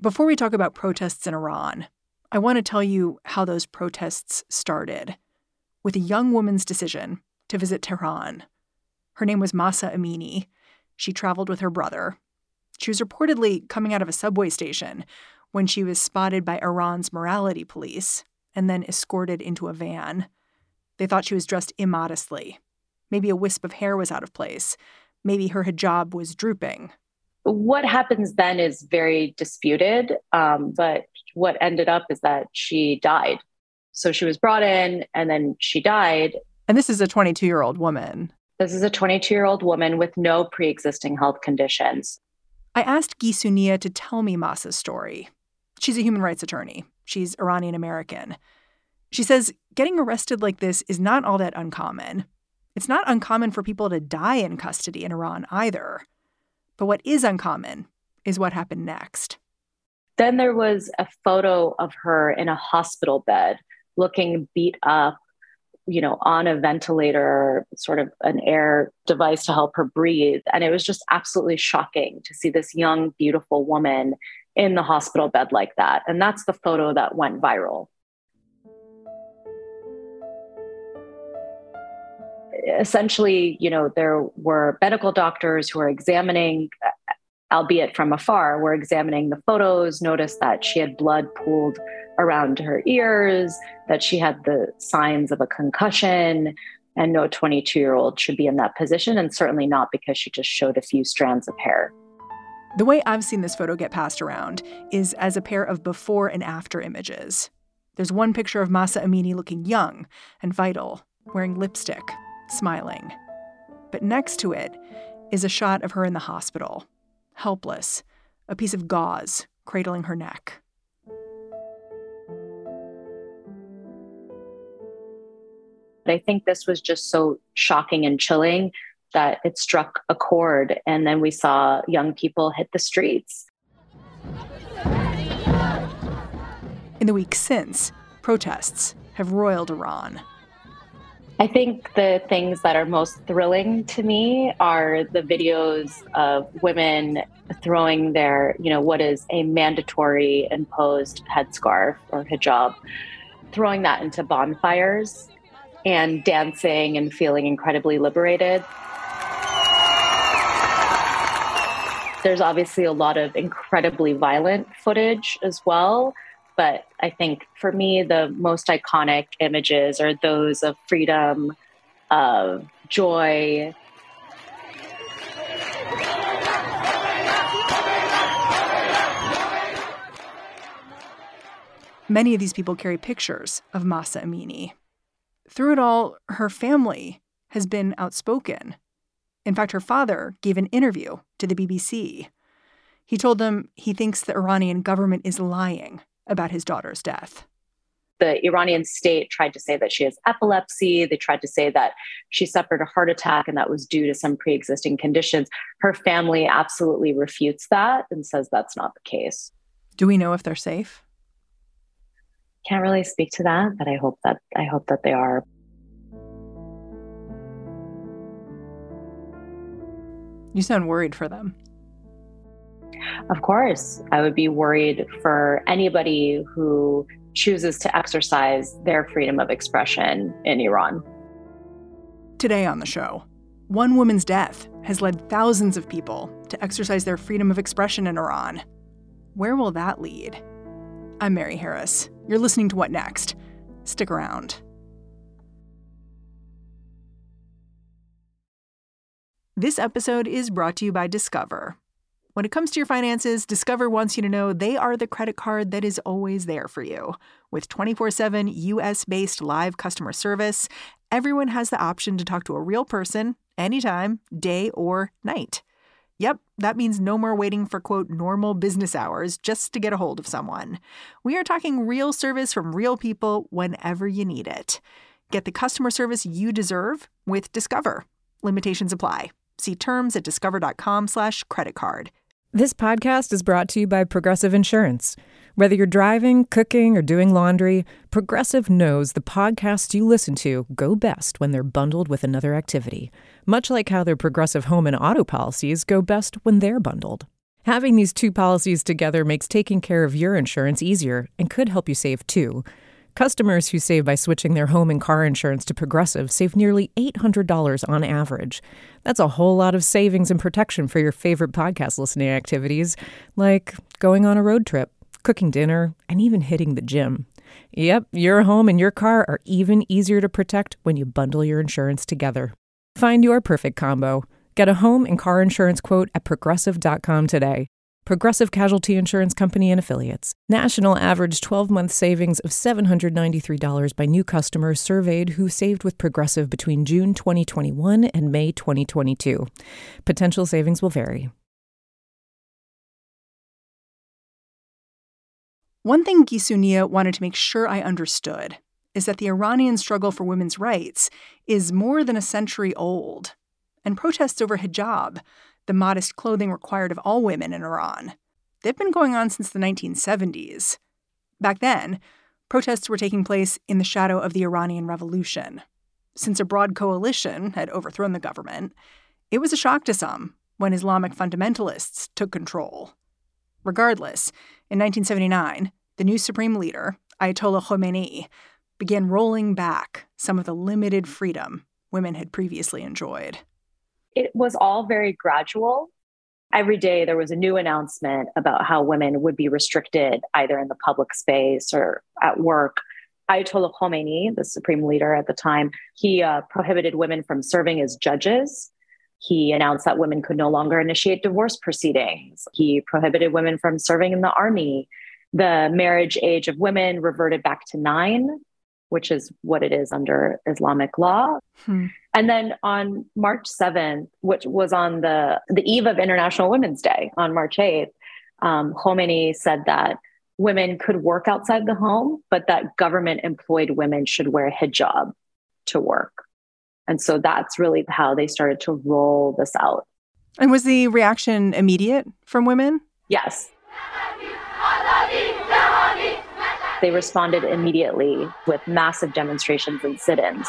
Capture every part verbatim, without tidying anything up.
Before we talk about protests in Iran, I want to tell you how those protests started, with a young woman's decision to visit Tehran. Her name was Mahsa Amini. She traveled with her brother. She was reportedly coming out of a subway station when she was spotted by Iran's morality police and then escorted into a van. They thought she was dressed immodestly. Maybe a wisp of hair was out of place. Maybe her hijab was drooping. What happens then is very disputed, um, but what ended up is that she died. So she was brought in and then she died. And this is a twenty-two-year-old woman. This is a twenty-two-year-old woman with no pre-existing health conditions. I asked Guy Suniya to tell me Mahsa's story. She's a human rights attorney. She's Iranian-American. She says getting arrested like this is not all that uncommon. It's not uncommon for people to die in custody in Iran either. But what is uncommon is what happened next. Then there was a photo of her in a hospital bed, looking beat up, you know, on a ventilator, sort of an air device to help her breathe. And it was just absolutely shocking to see this young, beautiful woman in the hospital bed like that. And that's the photo that went viral. Essentially, you know, there were medical doctors who were examining, albeit from afar, were examining the photos, noticed that she had blood pooled around her ears, that she had the signs of a concussion, and no twenty-two-year-old should be in that position, and certainly not because she just showed a few strands of hair. The way I've seen this photo get passed around is as a pair of before and after images. There's one picture of Mahsa Amini looking young and vital, wearing lipstick, smiling. But next to it is a shot of her in the hospital, helpless, a piece of gauze cradling her neck. I think this was just so shocking and chilling that it struck a chord, and then we saw young people hit the streets. In the weeks since, protests have roiled Iran. I think the things that are most thrilling to me are the videos of women throwing their, you know, what is a mandatory imposed headscarf or hijab, throwing that into bonfires and dancing and feeling incredibly liberated. There's obviously a lot of incredibly violent footage as well. But I think for me, the most iconic images are those of freedom, of joy. Many of these people carry pictures of Mahsa Amini. Through it all, her family has been outspoken. In fact, her father gave an interview to the B B C. He told them he thinks the Iranian government is lying about his daughter's death. The Iranian state tried to say that she has epilepsy. They tried to say that she suffered a heart attack and that was due to some pre-existing conditions. Her family absolutely refutes that and says that's not the case. Do we know if they're safe? Can't really speak to that, but I hope that I hope that they are. You sound worried for them. Of course, I would be worried for anybody who chooses to exercise their freedom of expression in Iran. Today on the show, one woman's death has led thousands of people to exercise their freedom of expression in Iran. Where will that lead? I'm Mary Harris. You're listening to What Next? Stick around. This episode is brought to you by Discover. When it comes to your finances, Discover wants you to know they are the credit card that is always there for you. With twenty-four seven U S-based live customer service, everyone has the option to talk to a real person anytime, day or night. Yep, that means no more waiting for, quote, normal business hours just to get a hold of someone. We are talking real service from real people whenever you need it. Get the customer service you deserve with Discover. Limitations apply. See terms at discover.com slash credit card. This podcast is brought to you by Progressive Insurance. Whether you're driving, cooking, or doing laundry, Progressive knows the podcasts you listen to go best when they're bundled with another activity, much like how their Progressive home and auto policies go best when they're bundled. Having these two policies together makes taking care of your insurance easier and could help you save too. Customers who save by switching their home and car insurance to Progressive save nearly eight hundred dollars on average. That's a whole lot of savings and protection for your favorite podcast listening activities, like going on a road trip, cooking dinner, and even hitting the gym. Yep, your home and your car are even easier to protect when you bundle your insurance together. Find your perfect combo. Get a home and car insurance quote at progressive dot com today. Progressive Casualty Insurance Company and Affiliates. National average twelve-month savings of seven hundred ninety-three dollars by new customers surveyed who saved with Progressive between June twenty twenty-one and May twenty twenty-two. Potential savings will vary. One thing Gisounia wanted to make sure I understood is that the Iranian struggle for women's rights is more than a century old. And protests over hijab, the modest clothing required of all women in Iran, they've been going on since the nineteen seventies. Back then, protests were taking place in the shadow of the Iranian Revolution. Since a broad coalition had overthrown the government, it was a shock to some when Islamic fundamentalists took control. Regardless, in nineteen seventy-nine, the new supreme leader, Ayatollah Khomeini, began rolling back some of the limited freedom women had previously enjoyed. It was all very gradual. Every day there was a new announcement about how women would be restricted either in the public space or at work. Ayatollah Khomeini, the supreme leader at the time, he uh, prohibited women from serving as judges. He announced that women could no longer initiate divorce proceedings. He prohibited women from serving in the army. The marriage age of women reverted back to nine, which is what it is under Islamic law. Hmm. And then on March seventh, which was on the, the eve of International Women's Day, on March eighth, um, Khomeini said that women could work outside the home, but that government-employed women should wear hijab to work. And so that's really how they started to roll this out. And was the reaction immediate from women? Yes. They responded immediately with massive demonstrations and sit-ins.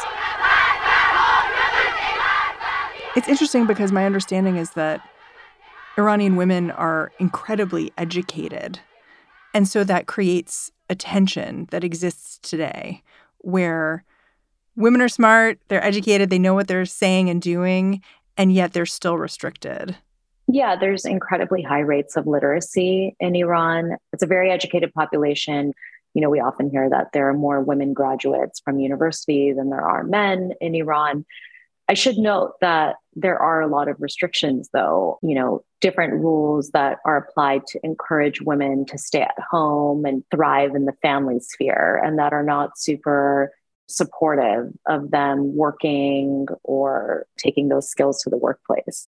It's interesting because my understanding is that Iranian women are incredibly educated. And so that creates a tension that exists today where women are smart, they're educated, they know what they're saying and doing, and yet they're still restricted. Yeah, there's incredibly high rates of literacy in Iran. It's a very educated population. You know, we often hear that there are more women graduates from university than there are men in Iran. I should note that there are a lot of restrictions, though, you know, different rules that are applied to encourage women to stay at home and thrive in the family sphere and that are not super supportive of them working or taking those skills to the workplace.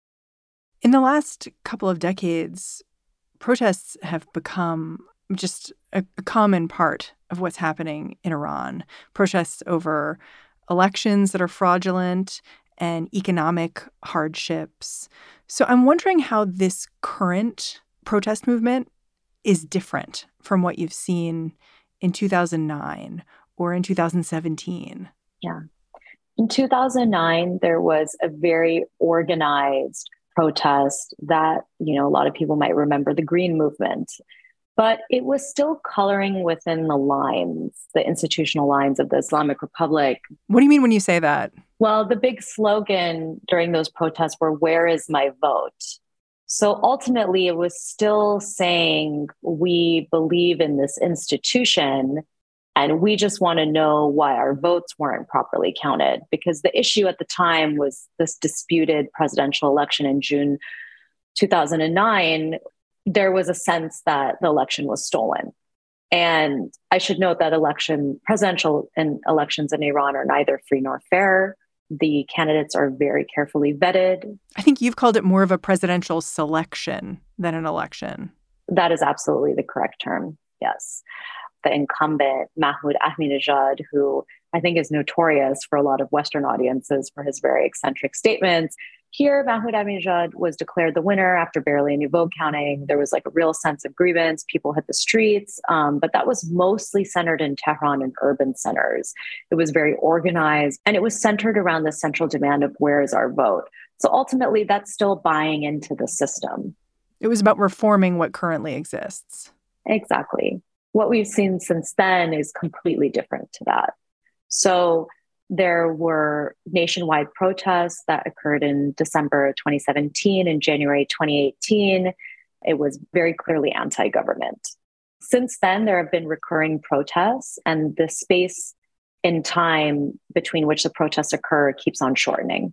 In the last couple of decades, protests have become just a, a common part of what's happening in Iran. Protests over elections that are fraudulent and economic hardships. So I'm wondering how this current protest movement is different from what you've seen in two thousand nine or in two thousand seventeen. Yeah. In two thousand nine, there was a very organized protest that, you know, a lot of people might remember the Green Movement. But it was still coloring within the lines, the institutional lines of the Islamic Republic. What do you mean when you say that? Well, the big slogan during those protests were, "Where is my vote?" So ultimately, it was still saying, we believe in this institution, and we just want to know why our votes weren't properly counted. Because the issue at the time was this disputed presidential election in June two thousand nine. There was a sense that the election was stolen. And I should note that election, presidential and elections in Iran are neither free nor fair. The candidates are very carefully vetted. I think you've called it more of a presidential selection than an election. That is absolutely the correct term, yes. The incumbent, Mahmoud Ahmadinejad, who I think is notorious for a lot of Western audiences for his very eccentric statements. Here, Mahmoud Ahmadinejad was declared the winner after barely any vote counting. There was like a real sense of grievance. People hit the streets, um, but that was mostly centered in Tehran and urban centers. It was very organized, and it was centered around the central demand of where is our vote. So ultimately, that's still buying into the system. It was about reforming what currently exists. Exactly. What we've seen since then is completely different to that. So there were nationwide protests that occurred in December twenty seventeen and January twenty eighteen. It was very clearly anti-government. Since then, there have been recurring protests, and the space in time between which the protests occur keeps on shortening.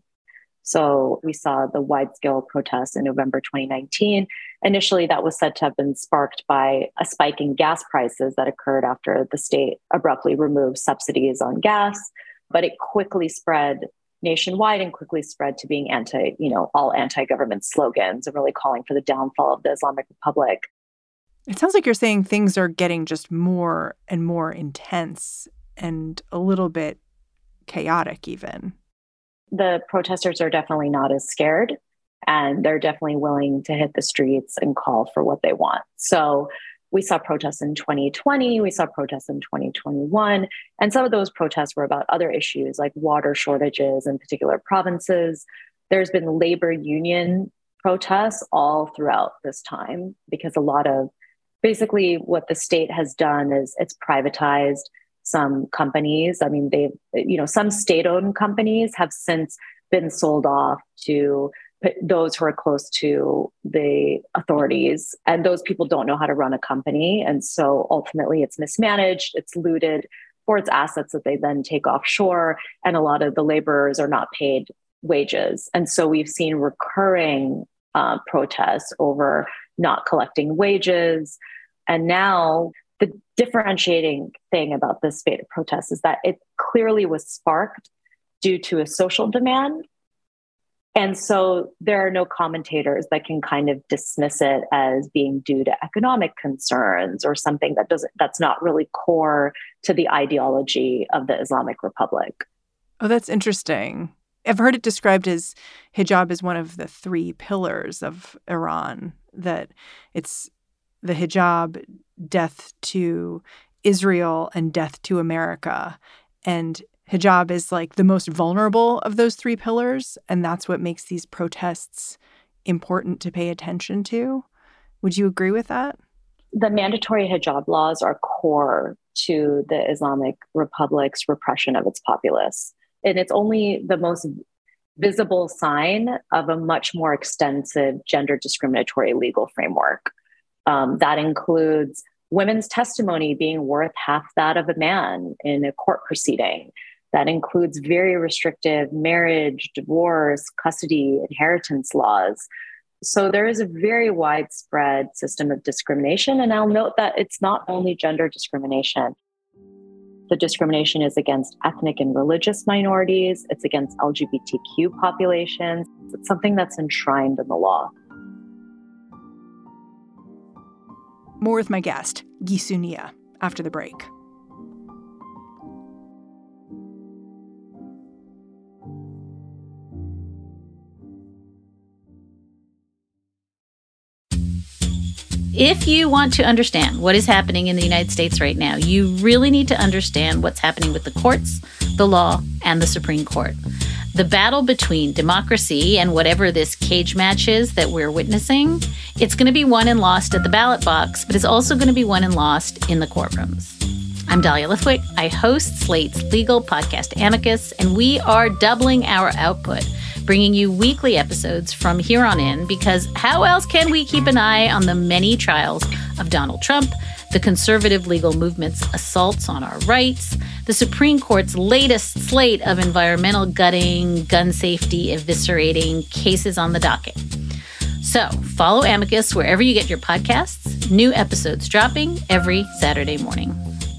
So we saw the wide-scale protests in November twenty nineteen. Initially, that was said to have been sparked by a spike in gas prices that occurred after the state abruptly removed subsidies on gas. But it quickly spread nationwide and quickly spread to being anti, you know, all anti-government slogans and really calling for the downfall of the Islamic Republic. It sounds like you're saying things are getting just more and more intense and a little bit chaotic even. The protesters are definitely not as scared, and they're definitely willing to hit the streets and call for what they want. So we saw protests in twenty twenty, we saw protests in twenty twenty-one, and some of those protests were about other issues like water shortages in particular provinces. There's been labor union protests all throughout this time because a lot of, basically what the state has done is it's privatized some companies. I mean, they've, you know, some state-owned companies have since been sold off to those who are close to the authorities, and those people don't know how to run a company. And so ultimately it's mismanaged, it's looted for its assets that they then take offshore. And a lot of the laborers are not paid wages. And so we've seen recurring uh, protests over not collecting wages. And now the differentiating thing about this spate of protests is that it clearly was sparked due to a social demand. And so there are no commentators that can kind of dismiss it as being due to economic concerns or something that doesn't, that's not really core to the ideology of the Islamic Republic. Oh, that's interesting. I've heard it described as hijab as one of the three pillars of Iran, that it's the hijab, death to Israel, and death to America. And hijab is like the most vulnerable of those three pillars, and that's what makes these protests important to pay attention to. Would you agree with that? The mandatory hijab laws are core to the Islamic Republic's repression of its populace. And it's only the most visible sign of a much more extensive gender discriminatory legal framework. Um, that includes women's testimony being worth half that of a man in a court proceeding. That includes very restrictive marriage, divorce, custody, inheritance laws. So there is a very widespread system of discrimination. And I'll note that it's not only gender discrimination. The discrimination is against ethnic and religious minorities. It's against L G B T Q populations. It's something that's enshrined in the law. More with my guest, Gisu Nia, after the break. If you want to understand what is happening in the United States right now, you really need to understand what's happening with the courts, the law, and the Supreme Court. The battle between democracy and whatever this cage match is that we're witnessing, it's going to be won and lost at the ballot box, but it's also going to be won and lost in the courtrooms. I'm Dahlia Lithwick. I host Slate's legal podcast Amicus, and we are doubling our output, bringing you weekly episodes from here on in, because how else can we keep an eye on the many trials of Donald Trump, the conservative legal movement's assaults on our rights, the Supreme Court's latest slate of environmental gutting, gun safety eviscerating cases on the docket. So follow Amicus wherever you get your podcasts. New episodes dropping every Saturday morning.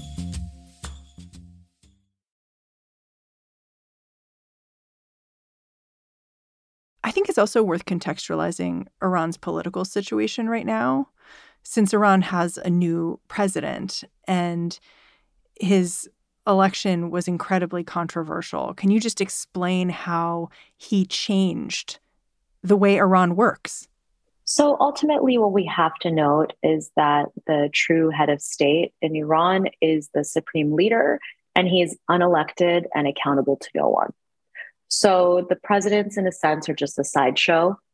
I think it's also worth contextualizing Iran's political situation right now, since Iran has a new president and his election was incredibly controversial. Can you just explain how he changed the way Iran works? So ultimately, what we have to note is that the true head of state in Iran is the supreme leader, and he is unelected and accountable to no one. So the presidents, in a sense, are just a sideshow.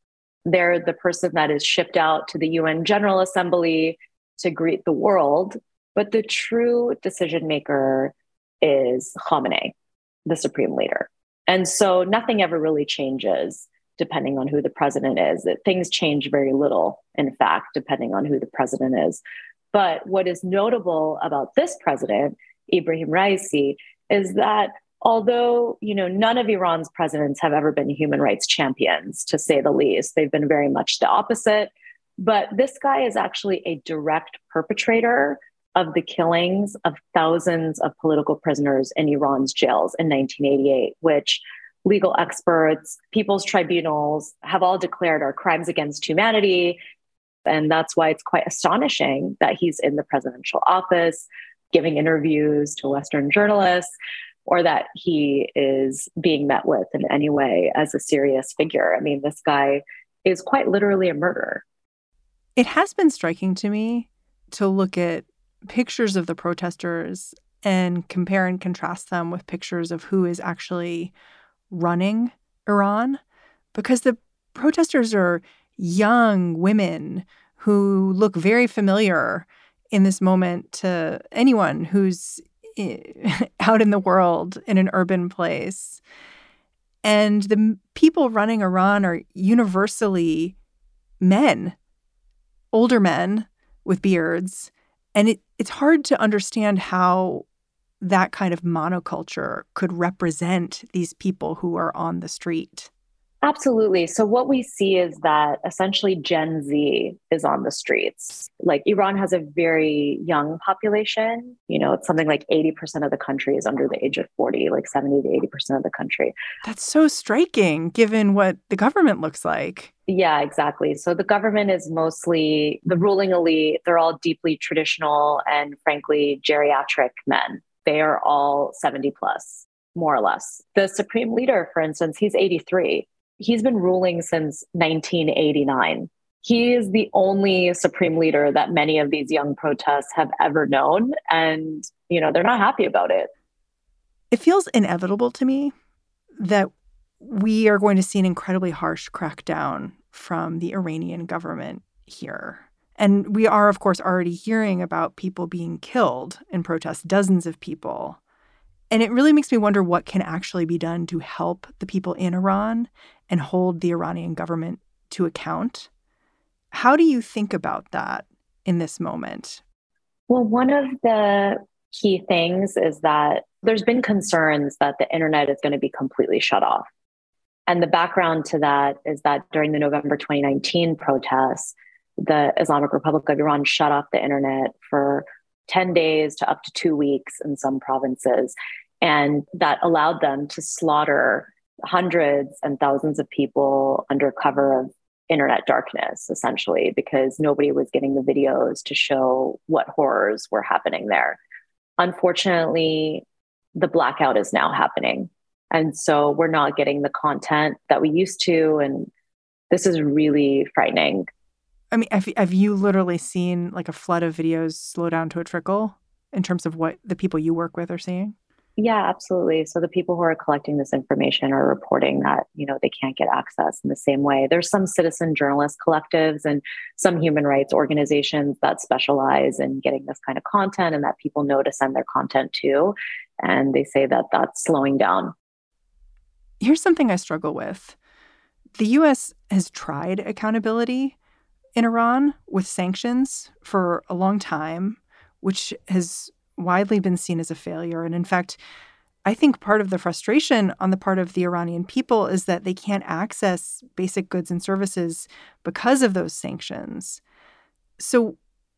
They're the person that is shipped out to the U N General Assembly to greet the world. But the true decision maker is Khamenei, the supreme leader. And so nothing ever really changes depending on who the president is. That things change very little, in fact, depending on who the president is. But what is notable about this president, Ibrahim Raisi, is that although, you know, none of Iran's presidents have ever been human rights champions, to say the least, they've been very much the opposite. But this guy is actually a direct perpetrator of the killings of thousands of political prisoners in Iran's jails in nineteen eighty-eight, which legal experts, people's tribunals have all declared are crimes against humanity. And that's why it's quite astonishing that he's in the presidential office, giving interviews to Western journalists, or that he is being met with in any way as a serious figure. I mean, this guy is quite literally a murderer. It has been striking to me to look at pictures of the protesters and compare and contrast them with pictures of who is actually running Iran, because the protesters are young women who look very familiar in this moment to anyone who's out in the world in an urban place. And the people running Iran are universally men, older men with beards. And it, it's hard to understand how that kind of monoculture could represent these people who are on the street. Absolutely. So what we see is that essentially Gen Z is on the streets. Like Iran has a very young population. You know, it's something like eighty percent of the country is under the age of forty, like seventy to eighty percent of the country. That's so striking given what the government looks like. Yeah, exactly. So the government is mostly the ruling elite. They're all deeply traditional and frankly, geriatric men. They are all seventy plus, more or less. The supreme leader, for instance, he's eighty-three. He's been ruling since nineteen eighty-nine. He is the only supreme leader that many of these young protests have ever known. And, you know, they're not happy about it. It feels inevitable to me that we are going to see an incredibly harsh crackdown from the Iranian government here. And we are, of course, already hearing about people being killed in protests, dozens of people. And it really makes me wonder what can actually be done to help the people in Iran and hold the Iranian government to account. How do you think about that in this moment? Well, one of the key things is that there's been concerns that the internet is going to be completely shut off. And the background to that is that during the November twenty nineteen protests, the Islamic Republic of Iran shut off the internet for ten days to up to two weeks in some provinces. And that allowed them to slaughter hundreds and thousands of people under cover of internet darkness, essentially, because nobody was getting the videos to show what horrors were happening there. Unfortunately, the blackout is now happening. And so we're not getting the content that we used to. And this is really frightening. I mean, have, have you literally seen like a flood of videos slow down to a trickle in terms of what the people you work with are seeing? Yeah, absolutely. So the people who are collecting this information are reporting that, you know, they can't get access in the same way. There's some citizen journalist collectives and some human rights organizations that specialize in getting this kind of content and that people know to send their content to. And they say that that's slowing down. Here's something I struggle with. The U S has tried accountability in Iran with sanctions for a long time, which has widely been seen as a failure. And in fact, I think part of the frustration on the part of the Iranian people is that they can't access basic goods and services because of those sanctions. So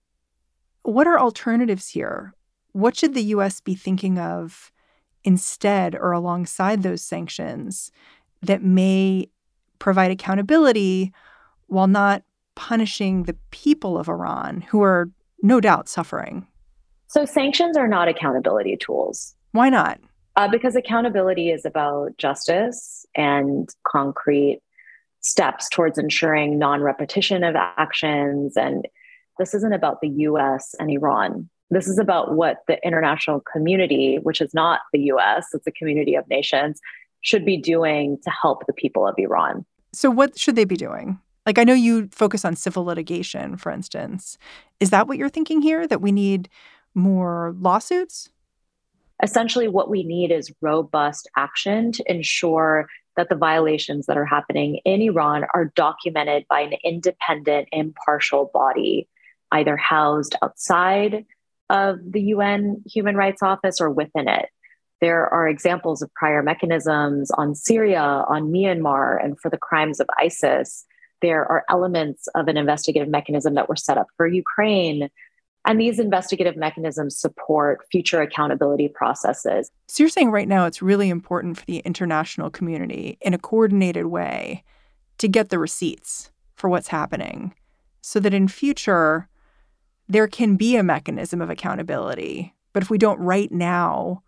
what are alternatives here? What should the U S be thinking of instead or alongside those sanctions that may provide accountability while not punishing the people of Iran, who are no doubt suffering? So sanctions are not accountability tools. Why not? Uh, because accountability is about justice and concrete steps towards ensuring non-repetition of actions. And this isn't about the U S and Iran. This is about what the international community, which is not the U S, it's a community of nations, should be doing to help the people of Iran. So what should they be doing? Like, I know you focus on civil litigation, for instance. Is that what you're thinking here, that we need more lawsuits? Essentially, what we need is robust action to ensure that the violations that are happening in Iran are documented by an independent, impartial body, either housed outside of the U N Human Rights Office or within it. There are examples of prior mechanisms on Syria, on Myanmar, and for the crimes of ISIS. There are elements of an investigative mechanism that were set up for Ukraine. And these investigative mechanisms support future accountability processes. So you're saying right now it's really important for the international community in a coordinated way to get the receipts for what's happening so that in future there can be a mechanism of accountability. But if we don't right now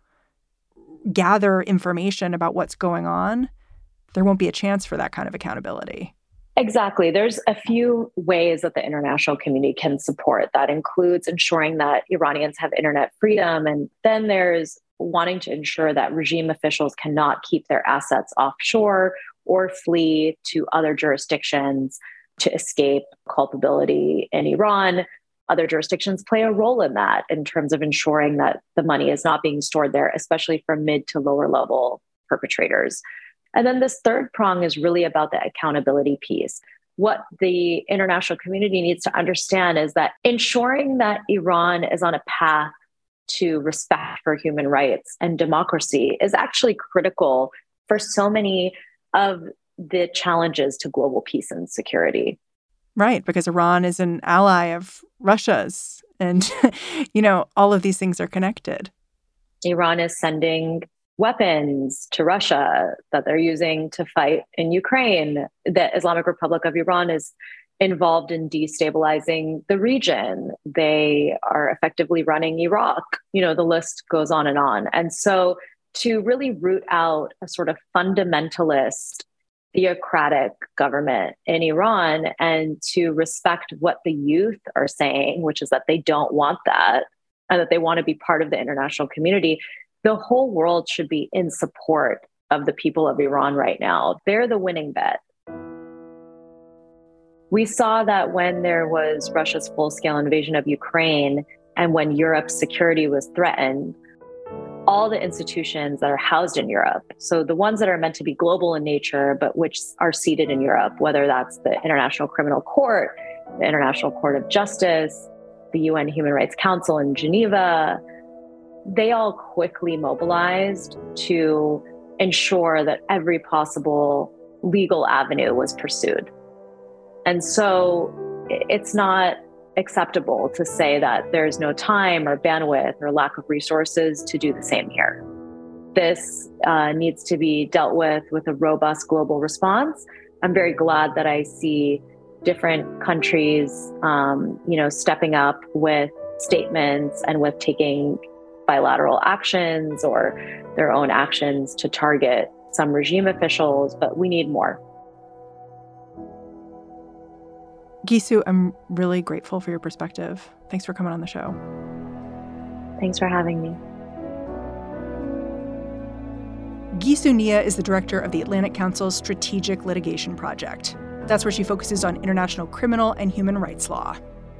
gather information about what's going on, there won't be a chance for that kind of accountability. Exactly. There's a few ways that the international community can support. That includes ensuring that Iranians have internet freedom. And then there's wanting to ensure that regime officials cannot keep their assets offshore or flee to other jurisdictions to escape culpability in Iran. Other jurisdictions play a role in that in terms of ensuring that the money is not being stored there, especially for mid to lower level perpetrators. And then this third prong is really about the accountability piece. What the international community needs to understand is that ensuring that Iran is on a path to respect for human rights and democracy is actually critical for so many of the challenges to global peace and security. Right, because Iran is an ally of Russia's. And, you know, all of these things are connected. Iran is sending weapons to Russia that they're using to fight in Ukraine. The Islamic Republic of Iran is involved in destabilizing the region. They are effectively running Iraq. You know, the list goes on and on. And so to really root out a sort of fundamentalist, theocratic government in Iran and to respect what the youth are saying, which is that they don't want that and that they want to be part of the international community, the whole world should be in support of the people of Iran right now. They're the winning bet. We saw that when there was Russia's full-scale invasion of Ukraine and when Europe's security was threatened, all the institutions that are housed in Europe, so the ones that are meant to be global in nature, but which are seated in Europe, whether that's the International Criminal Court, the International Court of Justice, the U N Human Rights Council in Geneva, they all quickly mobilized to ensure that every possible legal avenue was pursued. And so it's not acceptable to say that there's no time or bandwidth or lack of resources to do the same here. This uh, needs to be dealt with with a robust global response. I'm very glad that I see different countries, um, you know, stepping up with statements and with taking bilateral actions or their own actions to target some regime officials, but we need more. Gisu, I'm really grateful for your perspective. Thanks for coming on the show. Thanks for having me. Gisu Nia is the director of the Atlantic Council's Strategic Litigation Project. That's where she focuses on international criminal and human rights law.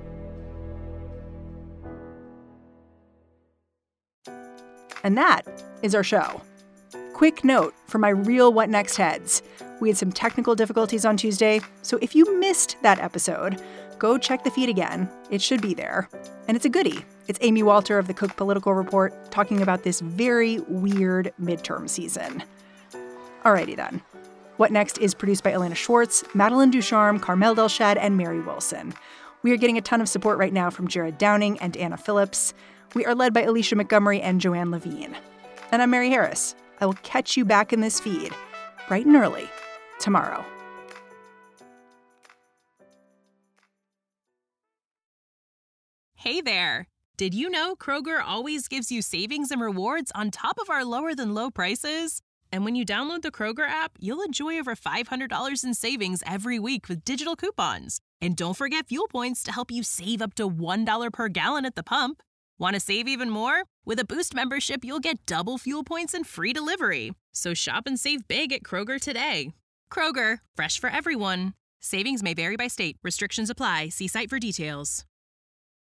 And that is our show. Quick note for my real What Next heads. We had some technical difficulties on Tuesday, so if you missed that episode, go check the feed again. It should be there. And it's a goodie. It's Amy Walter of the Cook Political Report talking about this very weird midterm season. Alrighty then. What Next is produced by Elena Schwartz, Madeline Ducharme, Carmel Delshad, and Mary Wilson. We are getting a ton of support right now from Jared Downing and Anna Phillips. We are led by Alicia Montgomery and Joanne Levine. And I'm Mary Harris. I will catch you back in this feed, bright and early, tomorrow. Hey there. Did you know Kroger always gives you savings and rewards on top of our lower-than-low prices? And when you download the Kroger app, you'll enjoy over five hundred dollars in savings every week with digital coupons. And don't forget fuel points to help you save up to one dollar per gallon at the pump. Want to save even more? With a Boost membership, you'll get double fuel points and free delivery. So shop and save big at Kroger today. Kroger, fresh for everyone. Savings may vary by state. Restrictions apply. See site for details.